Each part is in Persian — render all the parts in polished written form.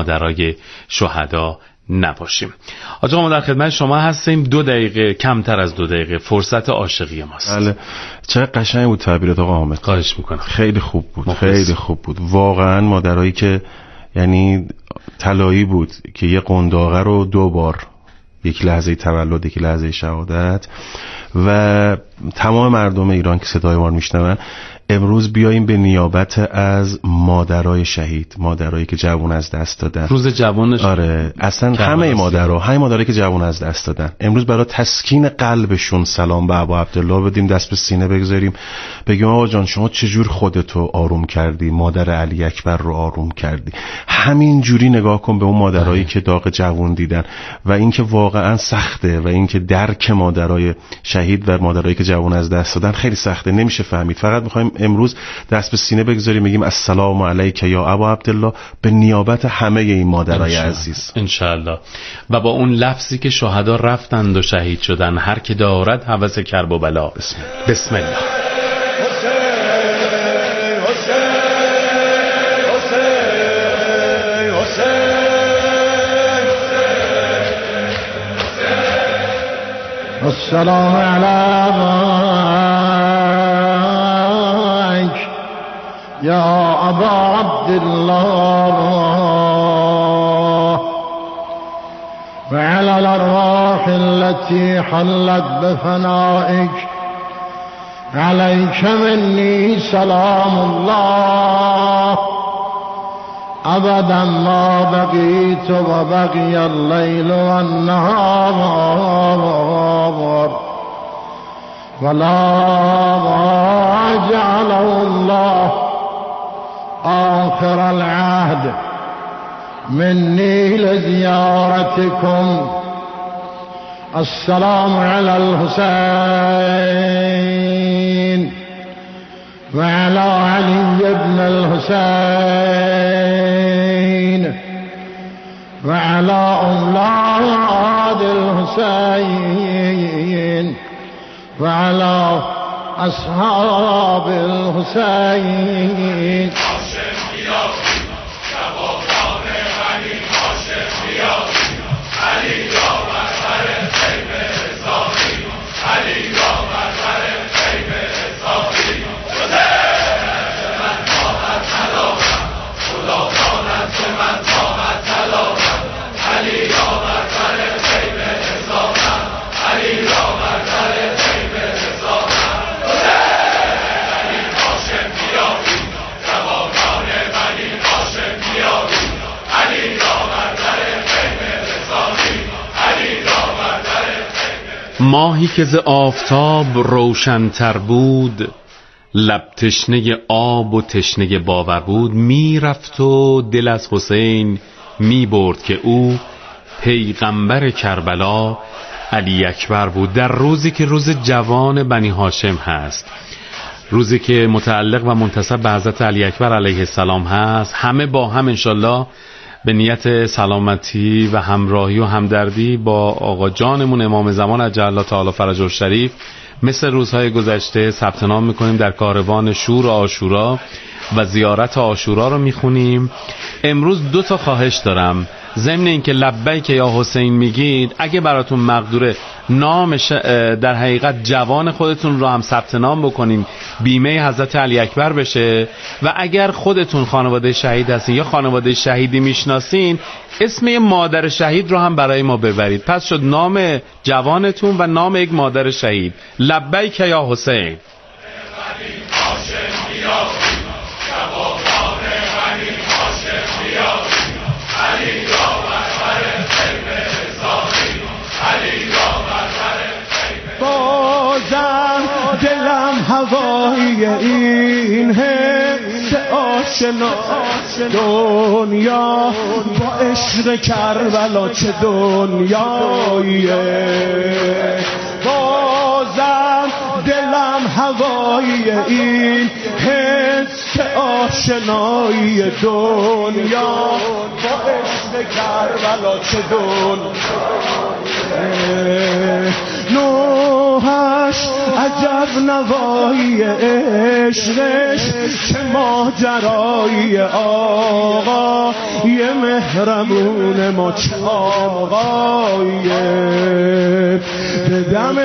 مادرای شهدا نباشیم. آقا ما در خدمت شما هستیم. 2 دقیقه، کمتر از 2 دقیقه فرصت عاشقی ماست. بله، چقدر قشنگ بود تعبیرات آقا حامد. خواهش میکنم. خیلی خوب بود، خیلی خوب بود واقعا. مادرایی که یعنی طلایی بود که یه قنداقه رو 2 بار، یک لحظه تولد، یک لحظه شهادت، و تمام مردم ایران که صدای ما رو میشنون امروز بیاییم به نیابت از مادرای شهید، مادرایی که جوان از دست دادن. روز جوانش. آره، اصلا همه مادرها، همه مادرایی که جوان از دست دادن، امروز برای تسکین قلبشون سلام به ابا عبدالله بدیم، دست به سینه بگذاریم، بگیم آقا جان شما چجور خودتو آروم کردی، مادر علی اکبر رو آروم کردی. همین جوری نگاه کن به اون مادرایی که داغ جوان دیدن و اینکه واقعا سخته و اینکه درک مادرای شهید و مادرایی که جوان از دست دادن خیلی سخته، نمیشه فهمید. فقط میخوایم امروز دست به سینه بگذاریم، میگیم السلام علیک یا ابا عبدالله به نیابت همه این مادرای عزیز انشاءالله. و با اون لفظی که شهدا رفتند و شهید شدن، هر که دارد هوس کرب و بلا، بسم الله. السلام علیک یا ابا عبدالله وعلى الأرواح التي حلت بفنائك عليك مني سلام الله أبدا ما بقيت وبقي الليل والنهار ولا جعله الله آخر العهد مني لزيارتكم. السلام على الحسين وعلى علي بن الحسين وعلى أولاد الحسين وعلى أصحاب الحسين. ماهی که ز آفتاب روشن‌تر بود، لب تشنه آب و تشنه باور بود، میرفت و دل از حسین میبرد که او پیغمبر کربلا علی اکبر بود. در روزی که روز جوان بنی هاشم هست، روزی که متعلق و منتسب به حضرت علی اکبر علیه السلام هست، همه با هم انشالله به نیت سلامتی و همراهی و همدردی با آقا جانمون امام زمان عجل الله تعالی فرجه الشریف مثل روزهای گذشته ثبت نام میکنیم در کاروان شور عاشورا و زیارت عاشورا رو میخونیم. امروز 2 تا خواهش دارم. ضمن اینکه لبیک یا حسین میگید، اگه براتون مقدوره نامش در حقیقت جوان خودتون رو هم ثبت نام بکنیم، بیمه حضرت علی اکبر بشه. و اگر خودتون خانواده شهید هستین یا خانواده شهیدی میشناسین، اسم یه مادر شهید رو هم برای ما ببرید. پس شد نام جوانتون و نام یک مادر شهید. لبیک یا حسین. دلم هوای این حس آشنا، دنیا با عشق کربلا چه دنیاییه. بازم دلم هوای این حس آشنایی، دنیا با عشق کربلا چه دنیاییه. نوح راهش عجب نوایی عشقش چه ماجرایی آقا یه مهربون مچاقای به دم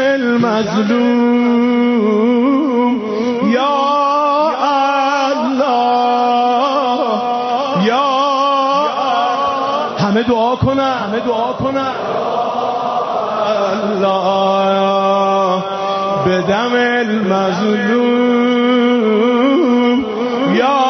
المظلوم یا الله یا همه دعا کنن الله به دم المظلوم یا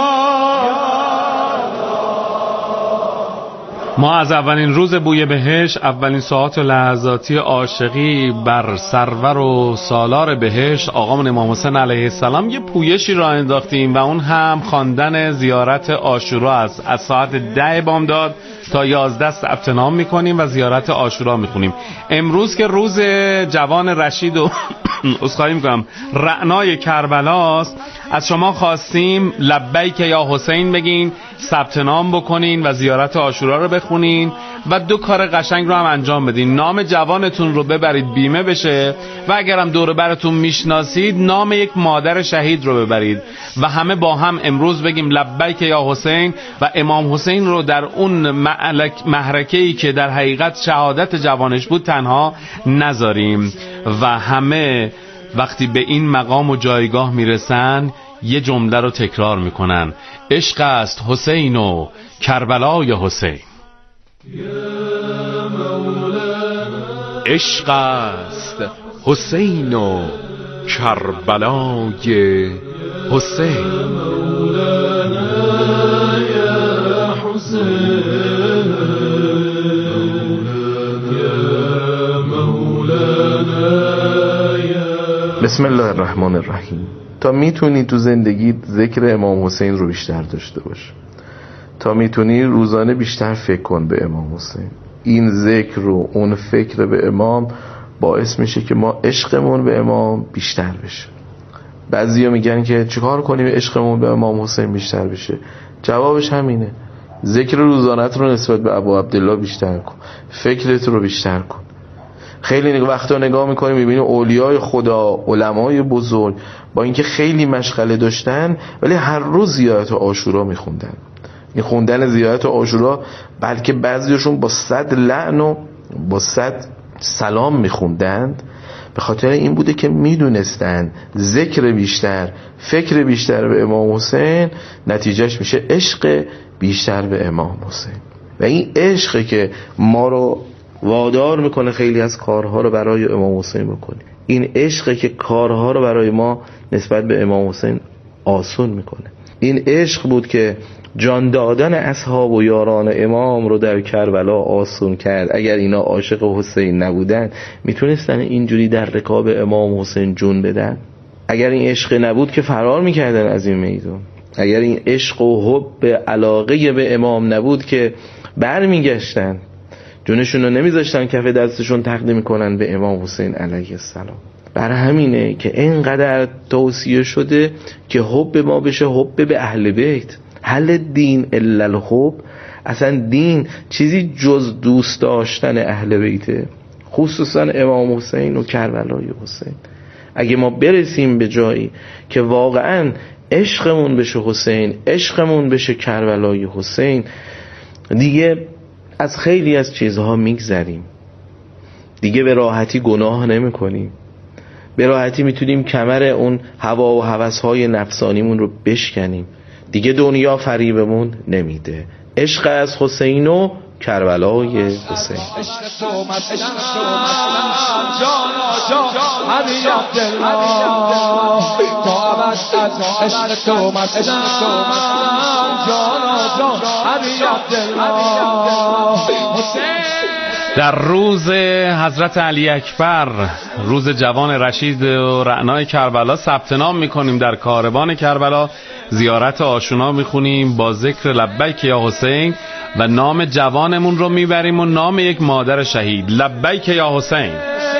ما از اولین روز بوی بهشت، اولین ساعات و لحظاتی عاشقی بر سرور و سالار بهشت آقامون امام حسین علیه السلام یه پویشی راه انداختیم و اون هم خواندن زیارت عاشورا است. از ساعت 10 بامداد تا 11 ثبت نام میکنیم و زیارت عاشورا میخونیم. امروز که روز جوان رشید و عذرخواهی میکنم رعنای کربلاست، از شما خواستیم لبیک یا حسین بگین، ثبت نام بکنین و زیارت عاشورا رو بخونین و 2 کار قشنگ رو هم انجام بدین. نام جوانتون رو ببرید بیمه بشه و اگرم دور براتون میشناسید نام یک مادر شهید رو ببرید و همه با هم امروز بگیم لبیک یا حسین و امام حسین رو در اون معرکه‌ای که در حقیقت شهادت جوانش بود تنها نذاریم. و همه وقتی به این مقام و جایگاه میرسن یه جمله رو تکرار میکنن: عشق است حسین و کربلای حسین. عشق است حسین و کربلای حسین. بسم الله الرحمن الرحیم. تا میتونی تو زندگیت ذکر امام حسین رو بیشتر داشته باش، تا میتونی روزانه بیشتر فکر کن به امام حسین. این ذکر و اون فکر به امام باعث میشه که ما عشقمون به امام بیشتر بشه. بعضیا میگن که چیکار کنیم عشقمون به امام حسین بیشتر بشه؟ جوابش همینه: ذکر روزانت رو نسبت به ابو عبدالله بیشتر کن، فکرت رو بیشتر کن. خیلی وقتا نگاه میکنیم میبینیم اولیای خدا، علمای بزرگ با اینکه خیلی مشغله داشتن ولی هر روز زیارت عاشورا میخوندن. این خوندن زیارت عاشورا بلکه بعضیشون با 100 لعن و با 100 سلام میخوندند، به خاطر این بوده که میدونستن ذکر بیشتر، فکر بیشتر به امام حسین نتیجهش میشه عشق بیشتر به امام حسین. و این عشقه که ما رو وادار میکنه خیلی از کارها رو برای امام حسین بکنیم. این عشقه که کارها رو برای ما نسبت به امام حسین آسون میکنه. این عشق بود که جان دادن اصحاب و یاران امام رو در کربلا آسون کرد. اگر اینا عاشق حسین نبودن میتونستن اینجوری در رکاب امام حسین جون بدن؟ اگر این عشق نبود که فرار میکردن از این میدان. اگر این عشق و حب علاقه به امام نبود که برمیگشتن، جونشون رو نمیذاشتن کف دستشون تقدیم کنن به امام حسین علیه السلام. بر همینه که اینقدر توصیه شده که حب ما بشه حب به اهل بیت. هل دین الا الحب؟ اصلا دین چیزی جز دوست داشتن اهل بیته، خصوصا امام حسین و کربلای حسین. اگه ما برسیم به جایی که واقعا عشقمون بشه حسین، عشقمون بشه کربلای حسین، دیگه از خیلی از چیزها میگذریم، دیگه به راحتی گناه نمی کنیم، به راحتی میتونیم کمر اون هوا و هوسهای نفسانیمون رو بشکنیم، دیگه دنیا فریبمون نمیده. عشق از حسین و کربلای حسین. در روز حضرت علی اکبر، روز جوان رشید و رعنای کربلا، ثبت نام میکنیم در کاروان کربلا، زیارت عاشورا میخونیم با ذکر لبیک یا حسین و نام جوانمون رو میبریم و نام یک مادر شهید. لبیک یا حسین.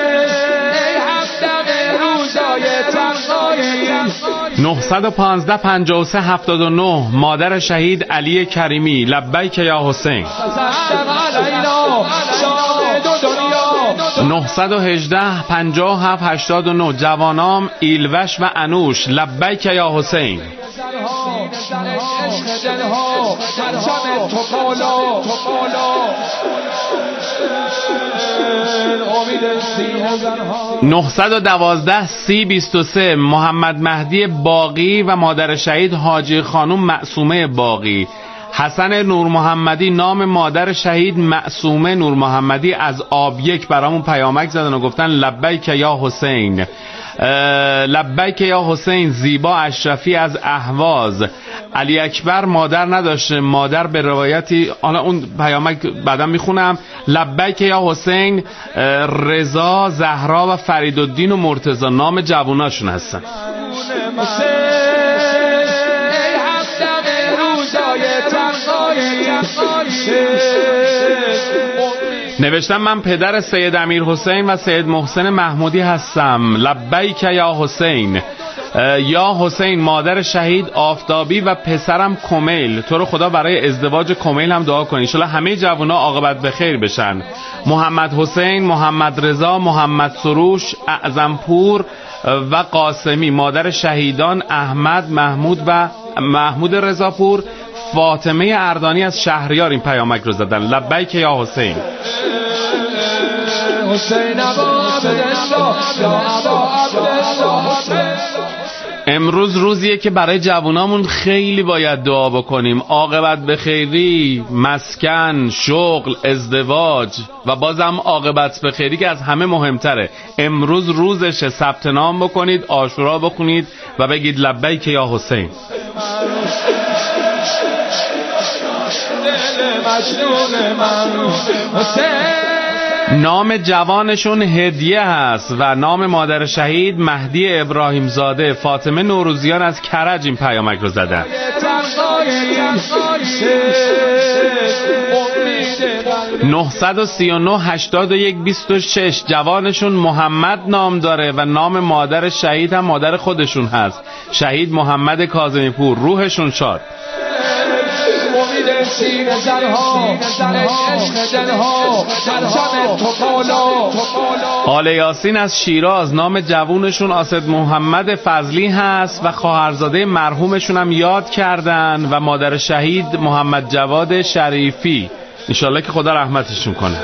915-53-79 مادر شهید علی کریمی. لبیک یا حسین. 918 57 89 جوانام ایلوش و انوش لبیک یا حسین. 912 3023 محمد مهدی باقی و مادر شهید حاجی خانم معصومه باقی. حسن نور محمدی نام مادر شهید معصومه نور محمدی از آب یک برامون پیامک زدن و گفتن لبیک یا حسین. لبیک یا حسین. زیبا اشرفی از اهواز. علی اکبر مادر نداشته، مادر به روایتی، حالا اون پیامک بعدم میخونم. لبیک یا حسین. رضا، زهرا و فریدالدین و مرتضی نام جووناشون هستن. نوشتم من پدر سید امیر حسین و سید محسن محمودی هستم. لبیک یا حسین. یا حسین مادر شهید آفتابی و پسرم کمیل، تو رو خدا برای ازدواج کمیل هم دعا کنی، ان شاءالله همه جوونا عاقبت به خیر بشن. محمد حسین، محمد رضا، محمد سروش، اعظمپور و قاسمی مادر شهیدان احمد، محمود و محمود رضاپور. فاطمه اردانی از شهریار این پیامک رو زدن. لبیک یا حسین. امروز روزیه که برای جوانامون خیلی باید دعا بکنیم. عاقبت به خیری، مسکن، شغل، ازدواج و بازم عاقبت به خیری که از همه مهمتره. امروز روزشه، ثبت نام بکنید، عاشورا بخونید و بگید لبیک یا حسین. نام جوانشون هدیه هست و نام مادر شهید مهدی ابراهیم زاده. فاطمه نوروزیان از کرج این پیامک رو زدن. 939 81 26 جوانشون محمد نام داره و نام مادر شهید هم مادر خودشون هست، شهید محمد کاظمی پور. روحشون شاد. آل یاسین از شیراز نام جوونشون آسد محمد فضلی هست و خواهرزاده مرحومشون هم یاد کردن و مادر شهید محمد جواد شریفی. انشالله که خدا رحمتشون کنه.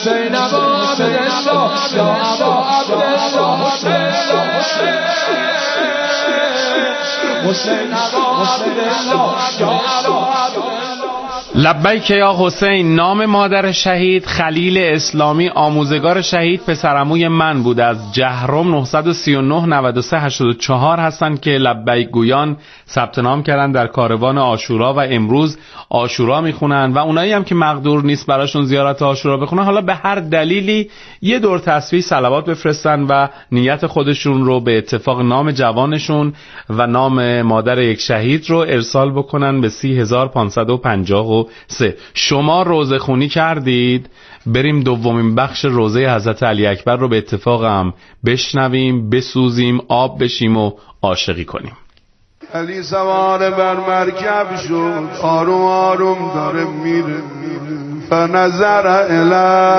لبیک یا حسین. نام مادر شهید خلیل اسلامی آموزگار شهید پسرعموی من بود از جهرم. 939 93 84 هستن که لبیک گویان ثبت نام کردن در کاروان عاشورا و امروز عاشورا میخونن و اونایی هم که مقدور نیست براشون زیارت عاشورا بخونن، حالا به هر دلیلی یه دور تصویح صلوات بفرستن و نیت خودشون رو به اتفاق نام جوانشون و نام مادر یک شهید رو ارسال بکنن به 30553. شما روزه خونی کردید؟ بریم دومین بخش روزه حضرت علی اکبر رو به اتفاقم بشنویم، بسوزیم، آب بشیم و عاشقی کنیم. علی سوار بر مرکب شد، آروم آروم داره میره، فنظر الی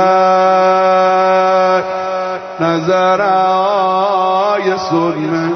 نظر آی سنه،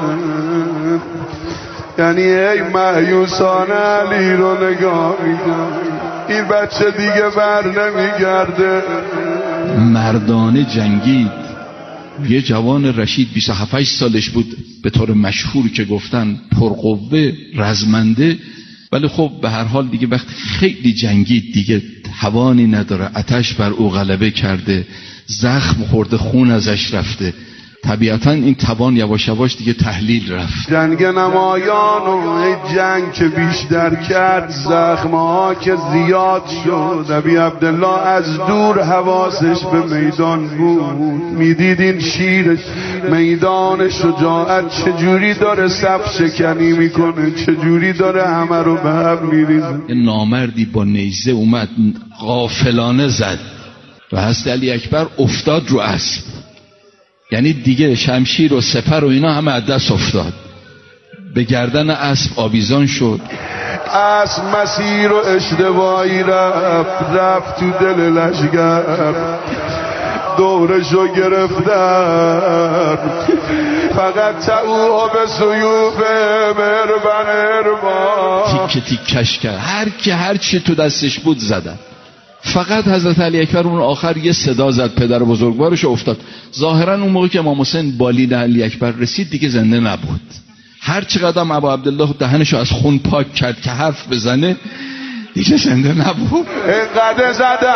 یعنی ای مایوسان علی رو نگاه میکن، این بچه دیگه بر نمیگرده. مردانه جنگید. یه جوان رشید 27 سالش بود، به طور مشهور که گفتن پرقوه، رزمنده، ولی خب به هر حال دیگه وقت خیلی جنگید دیگه توانی نداره، آتش بر او غلبه کرده، زخم خورده، خون ازش رفته، طبیعتا این توان یواش یواش دیگه تحلیل رفت. جنگ نمایان و جنگ که بیشتر کرد، زخم‌ها که زیاد شد. ابی عبدالله از دور حواسش به میدان بود، میدید این شیر میدان شجاعت چجوری داره صف شکنی میکنه، چجوری داره همه رو به هم میریزه. نامردی با نیزه اومد غافلانه زد و حضرت علی اکبر افتاد رو اسب، یعنی دیگه شمشیر و سپر و اینا همه از دست افتاد، به گردن اسب آویزان شد. اسب مسیر و اشتباهی رفت تو دل لشگر، دورشو گرفتن، فقط تعوها به سیوف مربن اربا تیکه تیکش کرد، هر چی تو دستش بود زدن. فقط حضرت علی اکبر اون آخر یه صدا زد، پدر بزرگوارش افتاد. ظاهرا اون موقع که امام حسین بالین علی اکبر رسید دیگه زنده نبود. هر چقدر ابا عبدالله دهنشو از خون پاک کرد که حرف بزنه دیگه زنده نبود. اینقدر زدن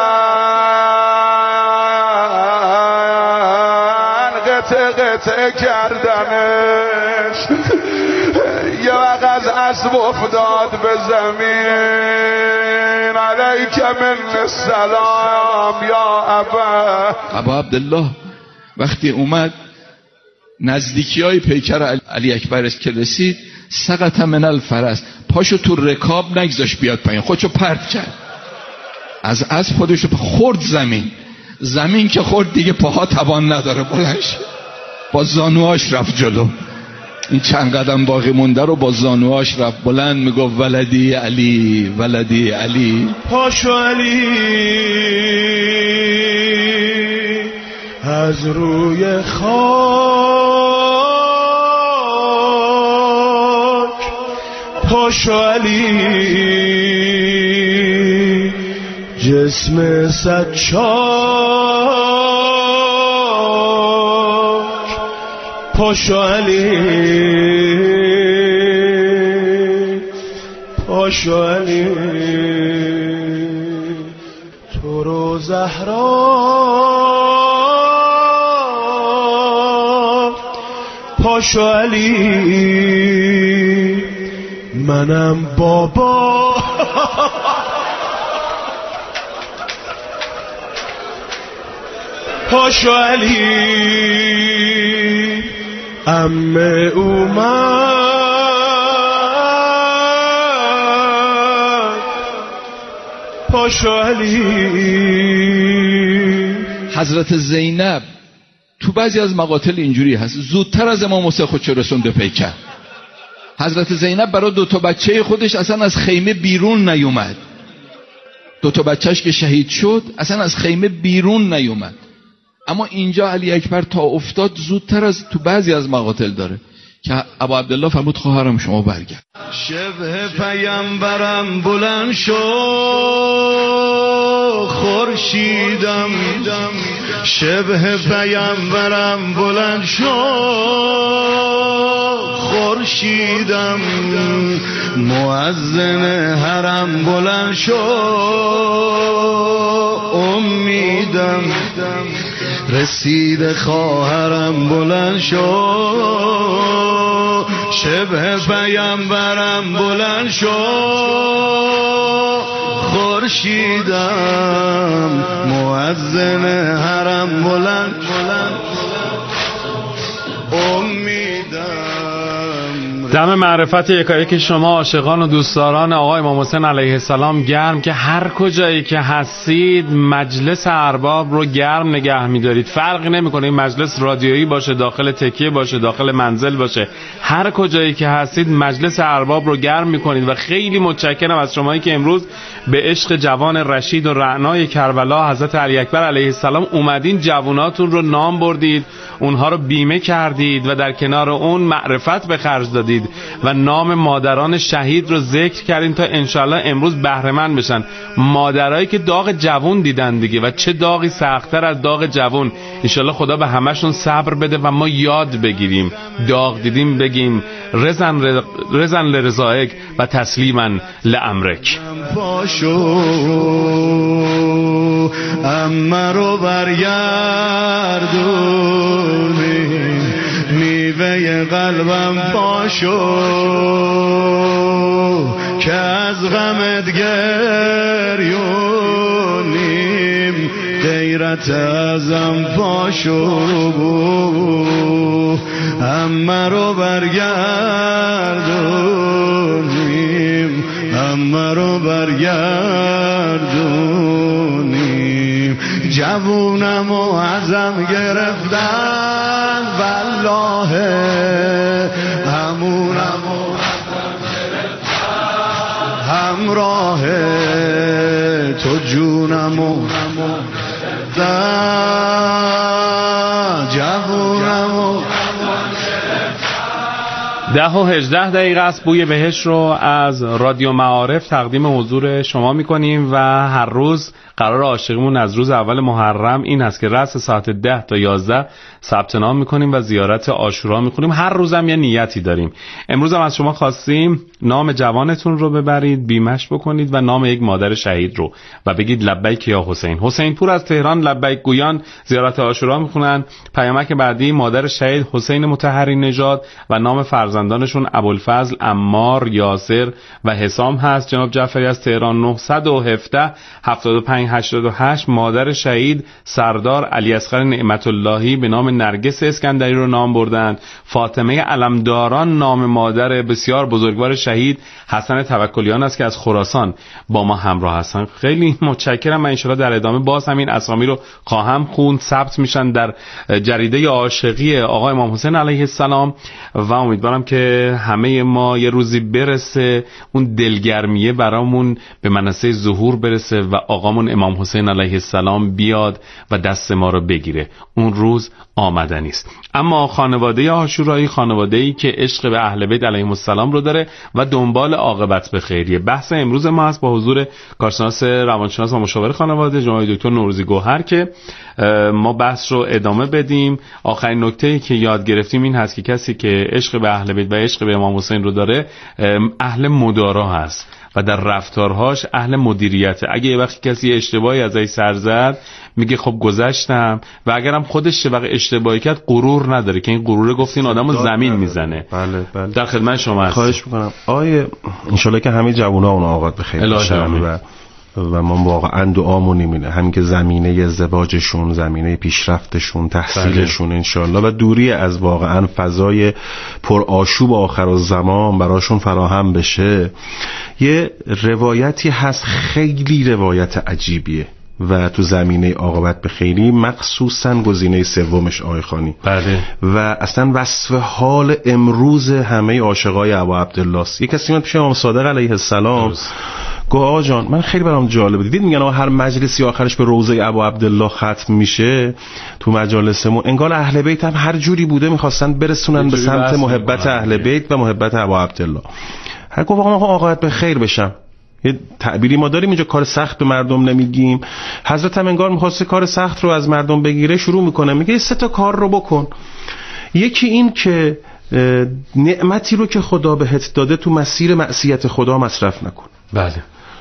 قطع کردنش، یه وقت از اسب افتاد به زمین، علیک من السلام یا ابا عبدالله وقتی اومد نزدیکی های پیکر علی اکبر که رسید، سقط من الفرس، پاشو تو رکاب نگذاش بیاد پایین، خودشو پرت کرد از اسب، خودشو خورد زمین که خورد دیگه پاها توان نداره بلند شه، با زانوهاش رفت جلو. این چند قدم باقی مونده رو با زانوهاش رفت بلند، میگفت ولدی علی ولدی علی. پاشو علی از روی خاک، پاشو علی جسم صد چاک، پاشو علی پاشو علی تو رو زهرا، پاشو علی منم بابا. پاشو علی عمه اومد، پاشو علی. حضرت زینب تو بعضی از مقاتل اینجوری هست، زودتر از امام حسین خودشو رسوند به پیکر. حضرت زینب برای 2 بچه خودش اصلا از خیمه بیرون نیومد، 2 بچهش که شهید شد اصلا از خیمه بیرون نیومد. اما اینجا علی اکبر تا افتاد زودتر از تو بعضی از مقاتل داره که ابا عبدالله فرمود خواهرم شما برگرد. شبه پیامبرم بلند شو خورشیدم، شبه پیامبرم بلند شو خورشیدم، مؤذن حرم بلند شو امیدم، رسید خواهرم بلند شو، شبه پیامبرم بلند شو خورشیدم، مؤذن حرم بلند امیدم. دم معرفت یکایک شما عاشقان و دوستداران آقای امام حسین علیه السلام گرم که هر کجایی که هستید مجلس ارباب رو گرم نگه می‌دارید. فرقی نمی‌کنه این مجلس رادیویی باشه، داخل تکیه باشه، داخل منزل باشه، هر کجایی که هستید مجلس ارباب رو گرم می‌کنید و خیلی متشکرم از شمایی که امروز به عشق جوان رشید و رعنای کربلا حضرت علی اکبر علیه السلام اومدین، جواناتون رو نام بردید، اونها رو بیمه کردید و در کنار اون معرفت به خرج دادید و نام مادران شهید رو ذکر کردین تا انشالله امروز بهره‌مند بشن. مادرایی که داغ جوون دیدن دیگه و چه داغی سخت‌تر از داغ جوون. انشالله خدا به همشون صبر بده و ما یاد بگیریم، داغ دیدیم بگیم رزن لرضایک و تسلیما لامرک. پاشو امه رو برگردونی، میوه قلبم پاشو که از غمت گریونیم، غیرت ازم پاشو امه رو برگردونیم، امه رو برگردونیم. جوونم و ازم گرفتن والله، همونم و همراه تو جونم و جهونم 10:18 است. بوی بهشت رو از رادیو معارف تقدیم حضور شما میکنیم و هر روز قرار عاشقیمون از روز اول محرم این هست که رأس ساعت 10 تا 11 ثبت نام میکنیم و زیارت عاشورا میکنیم. هر روزم یه نیتی داریم. امروز هم از شما خواستیم نام جوانتون رو ببرید، بیمش بکنید و نام یک مادر شهید رو و بگید لبیک یا حسین. حسین پور از تهران لبیک گویان زیارت عاشورا میکنن. پیامک بعدی مادر شهید حسین مطهری نژاد و نام فرزندانشون ابوالفضل، عمار، یاسر و حسام هست. جناب جعفری از تهران 917 7588 مادر شهید سردار علی اصغر نعمت اللهی به نام نرگس اسکندری رو نام بردن. فاطمه علمداران نام مادر بسیار بزرگوار شهید حسن توکلیان است که از خراسان با ما همراه هستن. خیلی متشکرم. من ان شاءالله در ادامه باز همین اسامی رو خواهم خوند، ثبت میشن در جریده عاشقی آقا امام حسین علیه السلام و امیدوارم که همه ما یه روزی برسه اون دلگرمیه برامون به منصه ظهور برسه و آقامون امام حسین علیه السلام بیاد و دست ما رو بگیره. اون روز آمدنی است. اما خانواده عاشورایی خانواده‌ای که عشق به اهل بیت علیهم السلام رو داره و دنبال عاقبت به خیریه. بحث امروز ما است با حضور کارشناس روانشناس و مشاور خانواده جناب دکتر نوروزی گوهر که ما بحث رو ادامه بدیم. آخرین نکته‌ای که یاد گرفتیم این هست که کسی که عشق به اهل بیت و عشق به امام حسین رو داره اهل مدارا هست و در رفتارهاش اهل مدیریته. اگه یه وقتی کسی اشتباهی ازش سر زد میگه خب گذشتم و اگرم خودش چه وقت اشتباهی کرد غرور نداره که این غروره گفتین آدمو زمین میزنه. بله بله. در خدمت شما هستم. خواهش میکنم. آیه انشالله که همه جوونا اون آقاد بخیر باشن و ما واقعا دعامون اینه همین که زمینه ازدواجشون، زمینه پیشرفتشون، تحصیلشون انشالله و دوری از واقعا فضای پر آشوب آخرالزمان براشون فراهم بشه. یه روایتی هست خیلی روایت عجیبیه و تو زمینه عاقبت به خیری مخصوصا گزینه سومش آقای خانی بله و اصلا وصف حال امروز همه عاشقای ابا عبدالله است. یک کسی من پیش امام صادق علیه السلام گفت آقا جان من خیلی برام جالب دیدید میگن هر مجلسی آخرش به روضه ابا عبدالله ختم میشه تو مجالسمون انگار اهل بیت هم هر جوری بوده میخواستن برسونن به سمت محبت اهل بیت و محبت ابا عبدالله. هر گفت آقا عاقبت به خیر بشم. یه تعبیری ما داریم اینجا کار سخت به مردم نمیگیم. حضرت هم انگار میخواسته کار سخت رو از مردم بگیره شروع میکنه میگه 3 تا کار رو بکن. یکی این که نعمتی رو که خدا بهت داده تو مسیر معصیت خدا مصرف نکن. بله.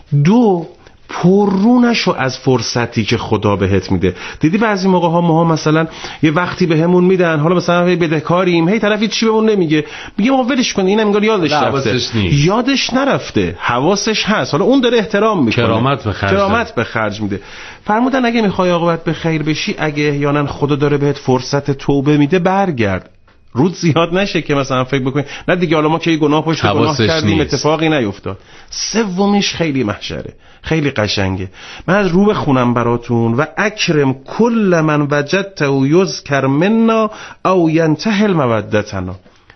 2 پررو نشو از فرصتی که خدا بهت میده. دیدی بعضی موقع ها ما مثلا یه وقتی بهمون میدن حالا مثلا بدهکاریم هی طرف چی بهمون نمیگه میگه ما ولش کن اینم انگار یادش رفته. یادش نرفته حواسش هست. حالا اون داره احترام میکنه کرامت به خرج میده. فرمودن اگه میخوای عاقبت به خیر بشی اگه احیانا خدا داره بهت فرصت توبه میده برگرد. رود زیاد نشه که مثلا فکر بکنی نه دیگه حالا ما که گناه پشت گناه کردیم اتفاقی نیفتاد. سومیش خیلی محشره خیلی قشنگه. من از رو بخونم براتون و اکرم کل من وجدته یذکر منا او ینتهی المودتنا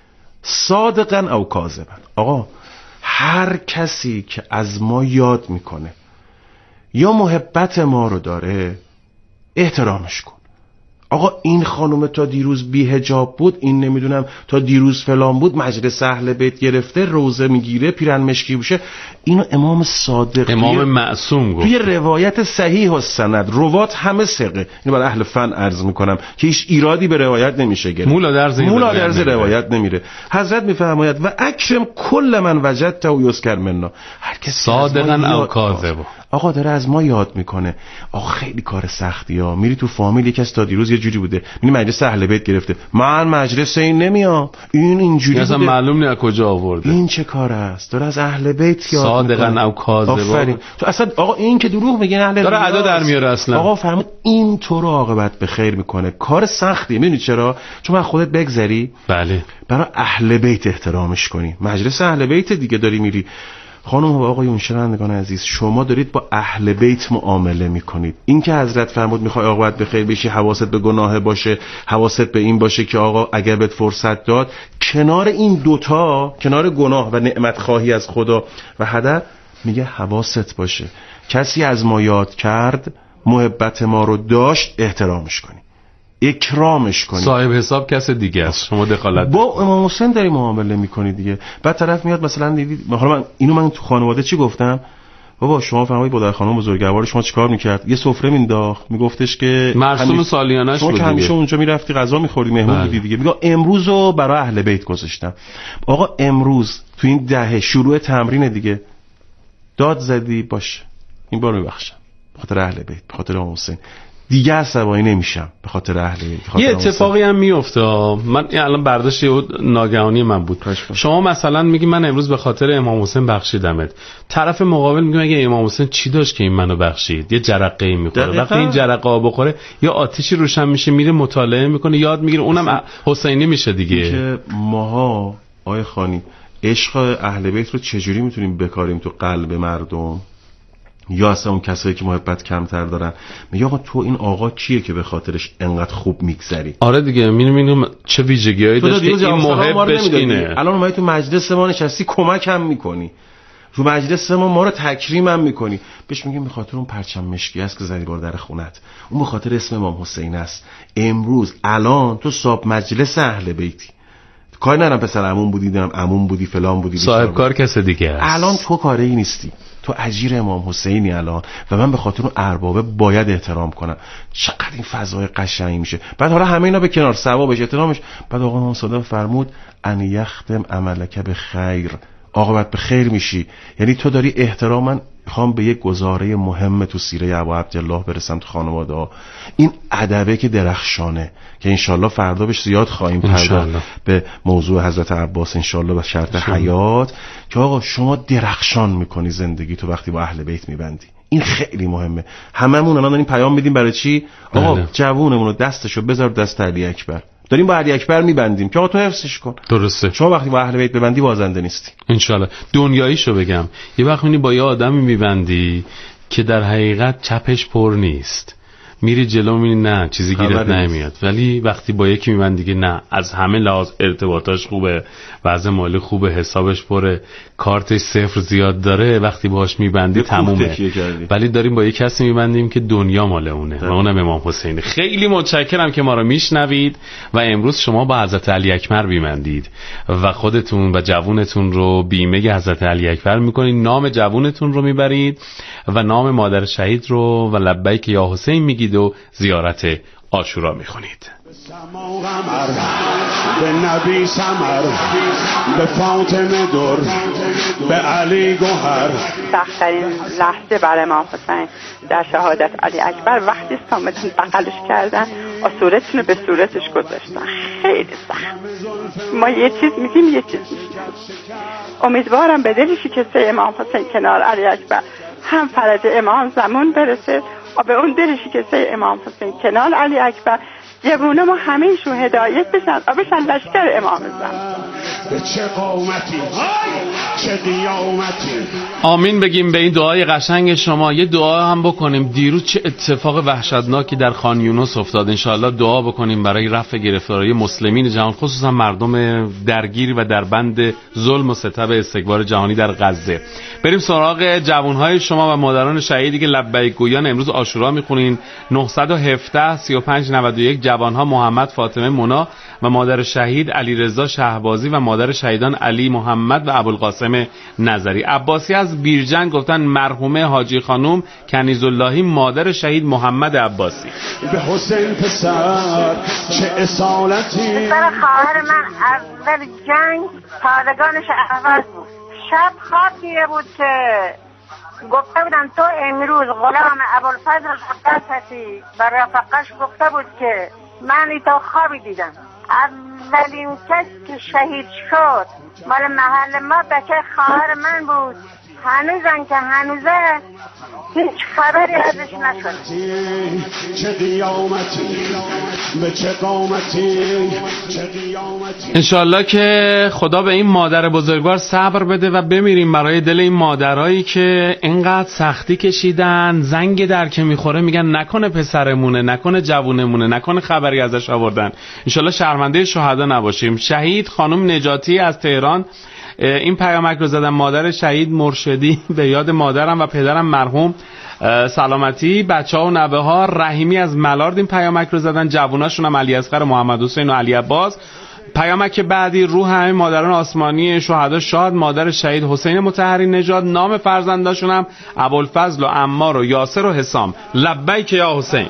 صادقا او کاذبا. آقا هر کسی که از ما یاد میکنه یا محبت ما رو داره احترامش کن. آقا این خانومه تا دیروز بی حجاب بود، این نمیدونم تا دیروز فلان بود، مجلس اهل بیت گرفته، روزه میگیره، پیرن مشکی بوشه. اینو امام صادق امام معصوم گفت توی روایت صحیح السند روات همه ثقه. اینو برای اهل فن عرض میکنم که هیچ ایرادی به روایت نمیشه گرفت. مولا درز روایت نمیره. حضرت میفرماید و اکرم کل من وجدته و یذکر منا. هر کسی صادقا او کاذب. آقا داره از ما یاد میکنه. آقا خیلی کار سختی ها. میری تو فامیل یکی از تا دیروز یه جوری بوده، میری مجلس اهل بیت گرفته، من مجلس این نمیام، این اینجوری اصلا بوده، معلوم نه کجا آورده. این چه کار است؟ داره از اهل بیت یاد صادقا او کاذب. تو اصلا آقا این که دروغ میگه اهل داره ادا در میاره اصلا. آقا فرمود این تو رو عاقبت به خیر میکنه. کار سختی. میدونی چرا؟ چون من خودت بگذری بله برای اهل بیت احترامش کنی. مجلس اهل بیت دیگه داری میری. خانم و آقایون شنوندگان عزیز، شما دارید با اهل بیت معامله میکنید. این که حضرت فرمود میخوای عاقبت به خیر بشی، حواست به گناه باشه، حواست به این باشه که آقا اگر بهت فرصت داد، کنار این دوتا، کنار گناه و نعمت خواهی از خدا و هدر، میگه حواست باشه. کسی از ما یاد کرد محبت ما رو داشت احترامش کنی، اکرامش کنی. صاحب حساب کس دیگه است، شما دخالت با امام حسین داری معامله میکنی دیگه. بعد طرف میاد مثلا دیدی، حالا من تو خانواده چی گفتم؟ بابا شما فرمایید با خانم بزرگوار شما چیکار میکرد؟ یه سفره مینداخت، میگفتش که مرسوم سالیانش شما که همیشه اونجا میرفتی غذا میخوردی، مهمون بودی دیگه. میگه امروز رو برای اهل بیت گذاشتم. آقا امروز تو این دهه شروع تمرین دیگه، داد زدی باشه این بار میبخشم به خاطر اهل بیت، به خاطر امام حسین دیگه عصبانی نمیشم به خاطر اهل بیت. یه اتفاقی هم میفته، من الان برداشت ناگهانی من بود. شما مثلا میگی من امروز به خاطر امام حسین بخشیدمت، طرف مقابل میگه اگه امام حسین چی داشت که این منو بخشید؟ یه جرقه‌ای میخوره. وقتی این جرقه بخوره یا آتیشی روشن میشه، میره مطالعه میکنه، یاد میگیره، اونم حسینی میشه دیگه. که ماها آیه خانی عشق اهل بیت رو چجوری میتونیم بکاریم تو قلب مردم، یا اصلا اون کسایی که محبت کمتر دارن؟ میگه آقا تو این آقا کیه که به خاطرش انقدر خوب میگذری؟ آره دیگه، میبینم چه ویژگیایی داشت که این محبش اینه. الان اومدی تو مجلس ما نشستی، کمک هم میکنی، تو مجلس ما رو تکریم هم میکنی. بهش میگیم به خاطر اون پرچم مشکی است که زدی بار در خونت، اون به خاطر اسم امام حسین است. امروز الان تو صاحب مجلس اهل بیتی، کاری ندارم پسر عموم بودی، دیدم عموم بودی، فلان بودی، صاحب کار کس دیگه است. الان تو کاری نیستی، تو اجیر امام حسینی الان، و من به خاطر اون اربابه باید احترام کنم. چقدر این فضای قشنگی میشه. بعد حالا همه اینا به کنار، ثوابش، احترامش. بعد آقا امام صادق فرمود ان یختم عملک به خیر، عاقبت به خیر میشی. یعنی تو داری احترام. من میخوام به یک گزاره مهم تو سیره ابا عبدالله برسم تو خانواده ها. این ادبه که درخشانه که انشالله فردا بهش زیاد خواهیم پرداخت به موضوع حضرت عباس انشالله و شرط حیات، که آقا شما درخشان میکنی زندگی تو وقتی با اهل بیت میبندی. این خیلی مهمه. هممون الان داریم پیام میدیم برای چی؟ آقا جوونمون رو دستشو بذار دست علی اکبر، داریم با علی اکبر میبندیم که آقا تو حفظش کن. درسته. شما وقتی با اهل بیت ببندی بازنده نیستی انشالله. دنیاییشو بگم، یه وقت میبینی با یه آدمی میبندی که در حقیقت چپش پر نیست، میری جلو میبینی نه چیزی گیرت نمیاد، ولی وقتی با یکی میبندی که نه از همه لحاظ ارتباطاش خوبه، وضع مالی خوبه، حسابش پره، کارتش صفر زیاد داره، وقتی باهاش میبندی تمومه. ولی داریم با یک کسی میبندیم که دنیا مال اونه و اونم امام حسین. خیلی متشکرم که ما رو میشنوید و امروز شما با حضرت علی اکبر میبندید و خودتون و جوونتون رو بیمه حضرت علی اکبر میکنید، نام جوونتون رو میبرید و نام مادر شهید رو و لبیک یا حسین میگید و زیارت عاشورا میخونید. به نبی سمر، به فاطمه در، به علی گوهر. سخت‌ترین لحظه برای امام حسین در شهادت علی اکبر وقتی آمدن بغلش کردن و صورتشون رو به صورتش گذاشتن. خیلی سخت. ما یه چیز میگیم یه چیز میشیم. امیدوارم به دل شکسته امام حسین کنار علی اکبر هم فرج امام زمان برسه و به اون دل شکسته امام حسین کنار علی اکبر جوونه ما همه‌شون هدایت بشن و بشن لشکر امام زمان. چه قومتی، چه قیامتی. آمین بگیم به این دعای قشنگ شما. یه دعا هم بکنیم. دیروز چه اتفاق وحشتناکی در خان یونس افتاد. انشاءالله دعا بکنیم برای رفع گرفتاری مسلمین جهان، خصوصا مردم درگیر و در بند ظلم و ستم استکبار جهانی در غزه. بریم سراغ جوانهای شما و مادران شهیدی که لبیک گویان امروز عاشورا میخونین. 917 35 91 جوانها محمد فاطمه مونا و مادر شهید علیرضا شهبازی و مادر شهیدان علی محمد و ابوالقاسم نظری. عباسی از بیرجن گفتن مرحومه حاجی خانم کنیزاللهی مادر شهید محمد عباسی. به حسین پسر چه اصالتی. پسر خواهر من اول جنگ پادگانش عوض بود. شب خاطیه بود که گفته بودن تو امروز غلام ابوالفضل عباس هستی و رفقش گفته بود که من ایتا خوابی دیدم. اولین کس که شهید شد مال محل ما بچه خواهر من بود. هنوزن که هنوزه هیچ خبری ازش نشد. چه قیامتی، به چه قامتی، چه قیامتی. انشالله که خدا به این مادر بزرگوار صبر بده و بمیریم برای دل این مادرایی که اینقدر سختی کشیدن. زنگ در که میخوره میگن نکنه پسرمونه، نکنه جوونمونه، نکنه خبری ازش آوردن. انشالله شرمنده شهدا نباشیم. شهید خانم نجاتی از تهران این پیامک رو زدن. مادر شهید مرشدی به یاد مادرم و پدرم مرحوم سلامتی. بچه‌ها و نوه‌ها رحیمی از ملارد این پیامک رو زدن، جووناشون هم علی اصغر محمد حسین و علی عباس. پیامک بعدی روح همه مادران آسمانی شهدا شاد، مادر شهید حسین مطهری نژاد، نام فرزنداشون هم ابوالفضل و عمار و یاسر و حسام. لبیک یا حسین.